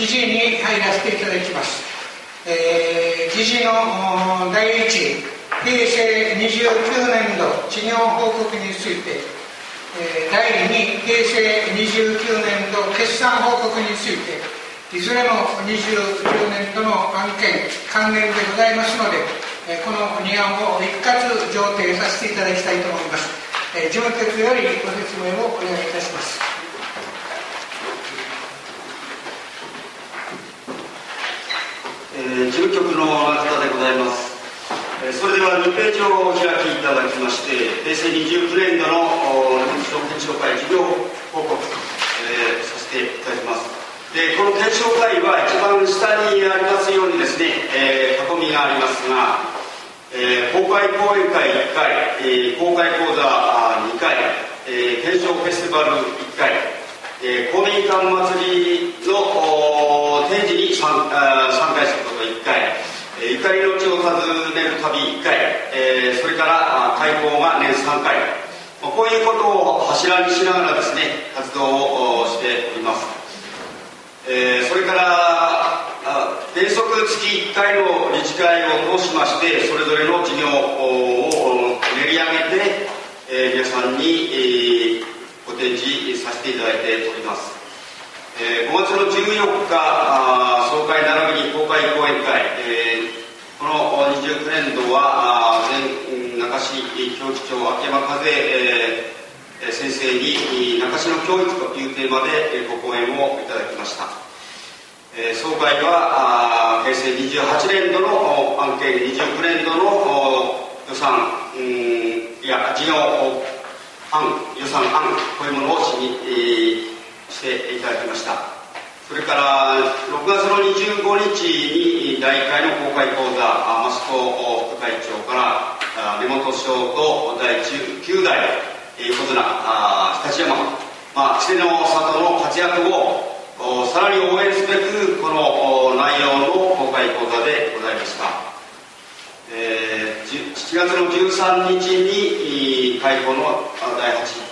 議事に入らせていただきます。議事の第1、平成29年度事業報告について、第2、平成29年度決算報告について、いずれも29年度の案件関連でございますので、この2案を一括上呈させていただきたいと思います。事務局よりご説明をお願いいたします。 事務局の中田でございます。それでは2ページをお開きいただきまして、平成29年度の検証会事業報告、させていただきます。で、この検証会は一番下にありますようにですね、囲みがありますが、公開講演会1回、公開講座2回、検証フェスティバル1回、公民館祭りの展示に参加すること1回、ゆかりの地を訪ねる旅1回、それから開講が年3回、こういうことを柱にしながらですね、活動をしております。それから原則月1回の理事会を通しまして、それぞれの事業を練り上げて、皆さんにご展示させていただいております。5月の14日総会並びに公開講演会、この29年度は前中市教育長秋山和先生に中市の教育というテーマでご講演をいただきました。総会は平成28年度の案件、29年度の予算事業案、予算案、こういうものをしていただきました。それから6月の25日に第1回の公開講座、益子副会長から根本賞と第9代横綱日立山、稀勢の里の活躍をさらに応援すべく、この内容の公開講座でございました。7月の13日に開講の第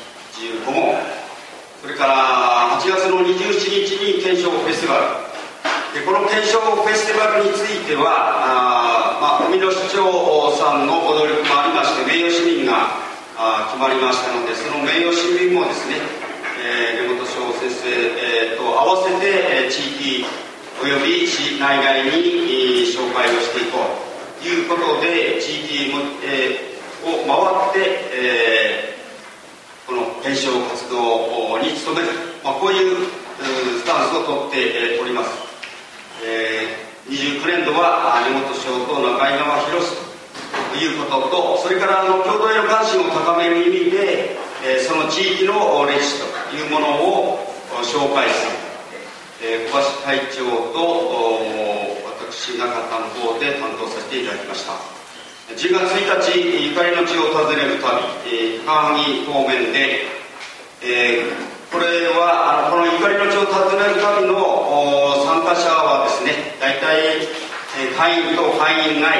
85問、それから8月の27日に検証フェスティバルで、この検証フェスティバルについては海野市長さんのご努力もありまして、名誉市民が決まりましたので、その名誉市民もですね、根本翔先生と合わせて地域および市内外に紹介をしていこうということで、地域を回ってこの検証活動に努める、こういうスタンスをとっております。29年度は根本賞と中井川博ということと、それから共同への関心を高める意味で、その地域の歴史というものを紹介する、小橋会長と私中田の方で担当させていただきました。10月1日、ゆかりの地を訪ねる旅、高萩方面で、これはこのゆかりの地を訪ねる旅の参加者はですね、大体会員と会員外、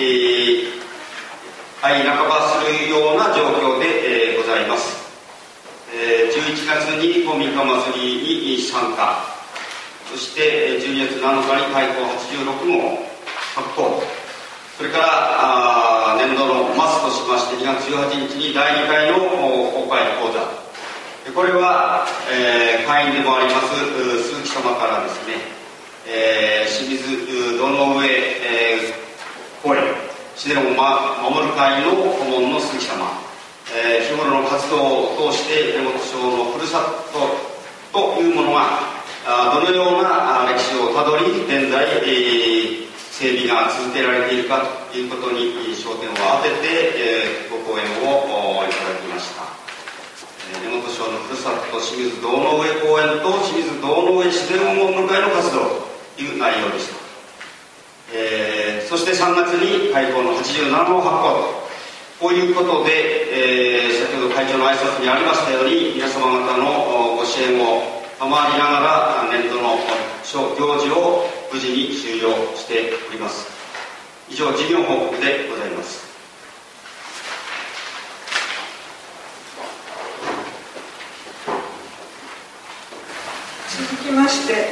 会員半ばするような状況でございます。11月に公民館祭りに参加、そして12月7日に開講86号発行、それから年度の末としまして2月18日に第2回の公開講座、これは、会員でもあります鈴木様からですね、清水堂上公園自然を守る会の顧問の鈴木様、日頃の活動を通して根本賞のふるさとというものがどのような歴史をたどり現在、整備が続けられているかということに焦点を当てて、ご講演をいただきました。根本賞のふるさと清水堂上公園と清水堂上自然を守る会の活動という内容でした。そして3月に開講の87号発行、こういうことで、先ほど会長の挨拶にありましたように、皆様方のご支援を賜りながら年度の行事を無事に終了しております。以上、事業報告でございます。 続きまして、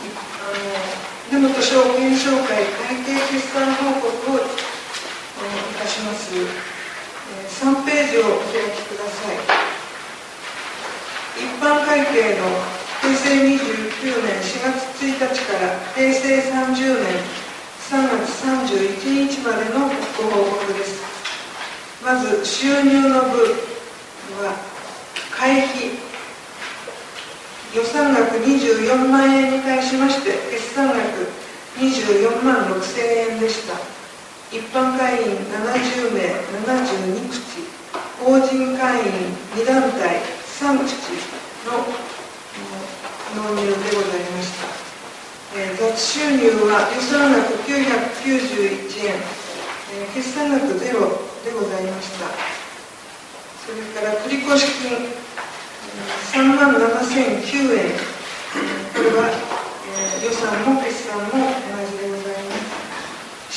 根本証券商会会計決算報告をいたします。3ページをお開きください。一般会計の平成29年4月1日から平成30年3月31日までのご報告です。まず収入の部は会費予算額24万円に対しまして決算額24万6千円でした。一般会員70名72口、法人会員2団体3口の納入でございました。雑収入は予算額991円、決算額ゼロでございました。それから繰越金3万7009円、これは予算も決算も同じでございます。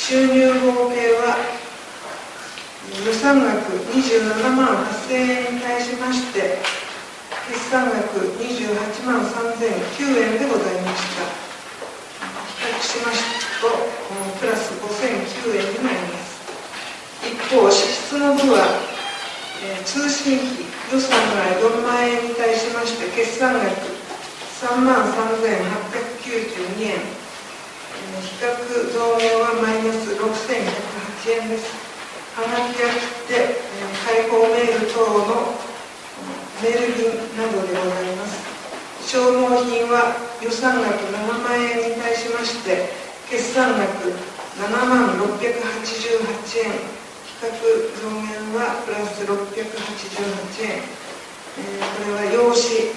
収入合計は予算額27万8000円に対しまして決算額28万3009円でございました。比較しますとプラス5009円になります。一方支出の部は通信費予算が4万円に対しまして決算額3万3892円、比較増減はマイナス6108円です。はがきや切手、開放メール等のメール便などでございます。消耗品は予算額7万円に対しまして決算額7万688円、比較増減はプラス688円、これは用紙、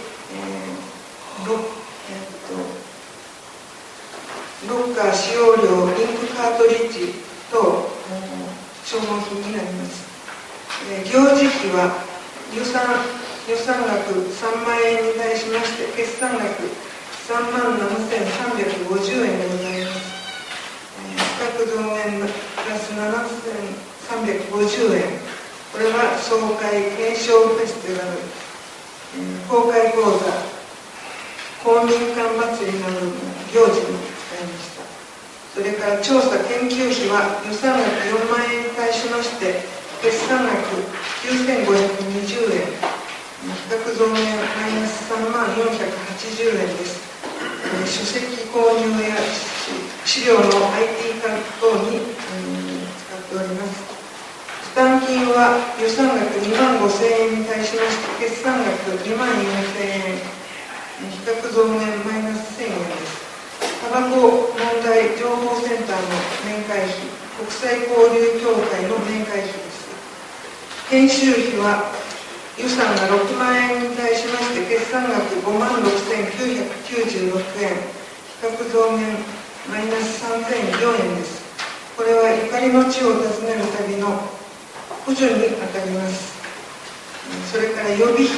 ロッカー使用料、インクカートリッジ等消耗品になります。行事費は予算額3万円に対しまして決算額3万7350円でございます。比較増減プラス7350円、これは総会検証フェスティバル、公開講座、公民館祭りなどの行事に使いました。それから調査研究費は予算額4万円に対しまして決算額9520円、比較増減マイナス3万480円です。書籍購入や資料の IT 化等に使っております。負担金は予算額2万5000円に対しまして決算額2万4000円、比較増減マイナス1000円です。タバコ問題情報センターの年会費、国際交流協会の年会費です。研修費は予算が6万円に対しまして決算額5万6996円、比較増減マイナス3004円です。これはゆかりの地を訪ねる旅の補助にあたります。それから予備費、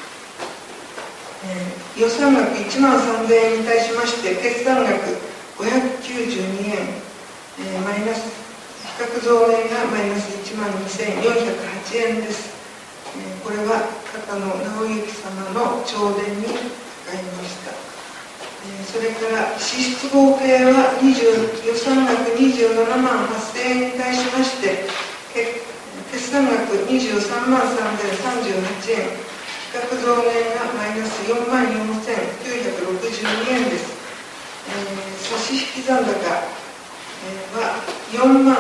予算額1万3000円に対しまして決算額592円、マイナス比較増減がマイナス1万2408円です。これは片野直之様の弔電に使いました。それから支出合計は予算額27万8000円に対しまして決算額23万3038円、比較増減がマイナス4万4962円です。差し引き残高は4万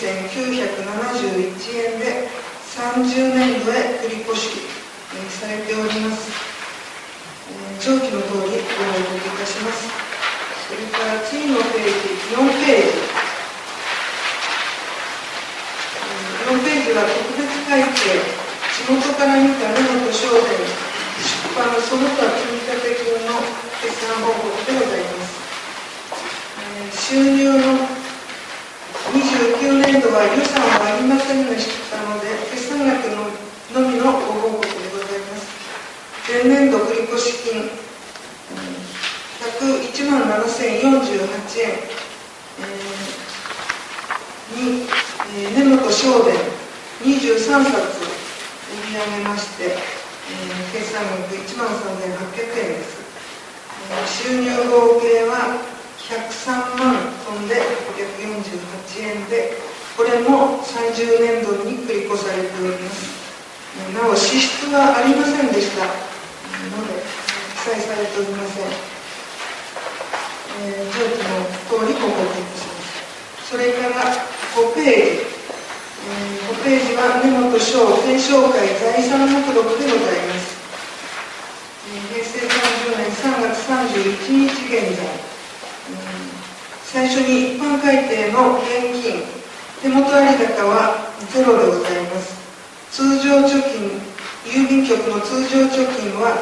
9971円で30年度へ繰り越しされております。上記の通りご報告いたします。それから次のページ、4ページ。4ページは特別会計、地元から見た根本商店、出版その他積立金の決算報告でございます。収入の29年度は予算はありませんでしたので、決算額のみのご報告でございます。前年度繰越金101万7048円に、根本商伝23冊売り上げまして、決算額1万3800円です。 収入合計は103万トンで848円で、これも30年度に繰り越されております。なお支出はありませんでしたので記載されておりません。上記の通り報告いたします。それから5ページ、5ページは根本省天正会財産目録でございます。平成30年3月31日現在、最初に一般会計の現金手元有高はゼロでございます。通常貯金、郵便局の通常貯金は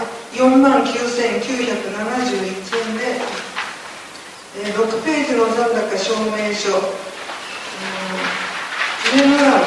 49,971円で、6ページの残高証明書、上の欄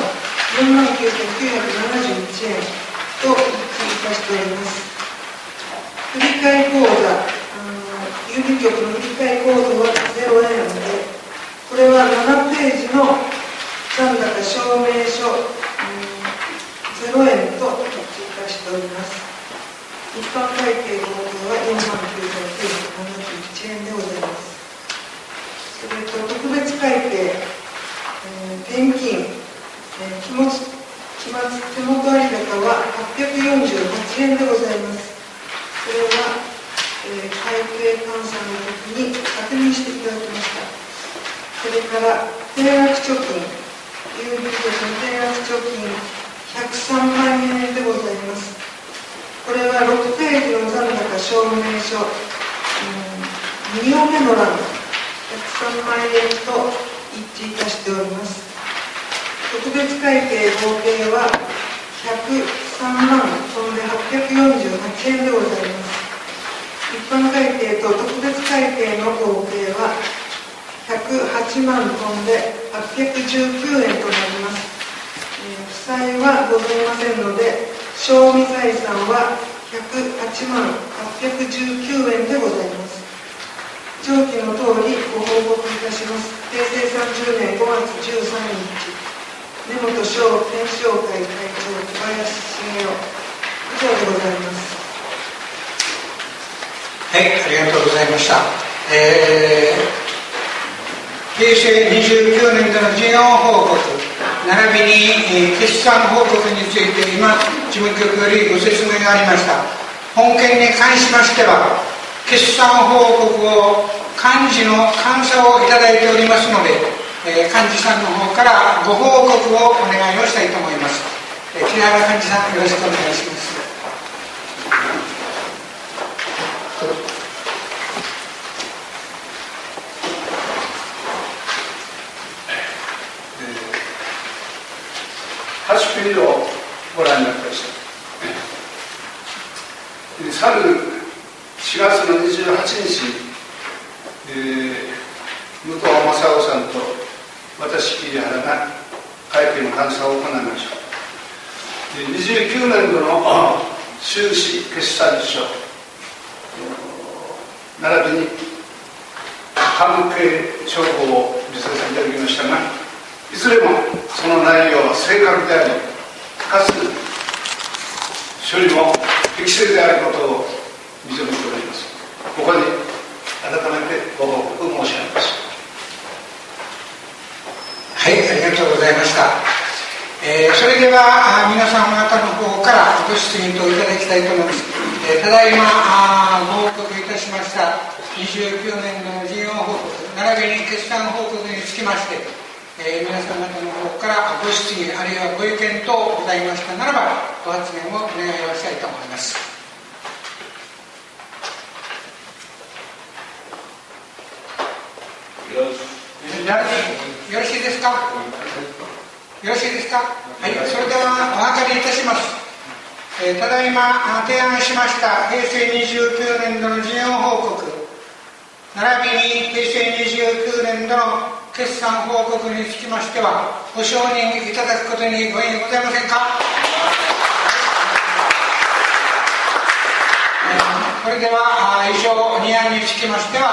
49,971円と一致いたしております。振替口座、郵便局の振替口座は0円で、これは7ページの残高証明書、0円と一致いたしております。一般会計合計は49,971円でございます。それと特別会計、現金、期末手元有高は848円でございます。これは、会計換算の時に確認していただきました。それから定額貯金、郵便局の定額貯金103万円でございます。これは6ページの残高証明書、2行目の欄103万円と一致いたしております。特別会計合計は103万トンで848円でございます。一般会計と特別会計の合計は108万トンで819円となります。負債はございませんので、賞味財産は108万819円でございます。上記の通りご報告いたします。平成30年5月13日、根本省天正会会長小林茂雄、以上でございます。 はい、ありがとうございました。平成29年度の事業報告並びに決算報告について今事務局よりご説明がありました。本件に関しましては決算報告を幹事の監査をいただいておりますので、幹事さんの方からご報告をお願いをしたいと思います。木原幹事さん、よろしくお願いします。 8ページをご覧になってください。去る4月の28日、武藤正夫さんと私桐原が会計の監査を行いました。29年度の収支決算書並びに関係帳簿を見させていただきましたが、いずれもその内容は正確であり、かつ処理も適正であることを認めております。ここに改めてご報告申し上げます。 はい、ありがとうございました。それでは皆さん方の方からご質疑といただきたいと思います。ただいまご報告いたしました29年度の事業報告並びに決算報告につきまして、皆さん方の方からご質疑あるいはご意見等ございましたならばご発言をお願いをしたいと思います。よろしいですか？よろしいですか？はい、それではお諮りいたします。ただいま提案しました平成29年度の事業報告並びに平成29年度の決算報告につきましてはご承認いただくことにご異議ございませんか？それでは以上2案につきましては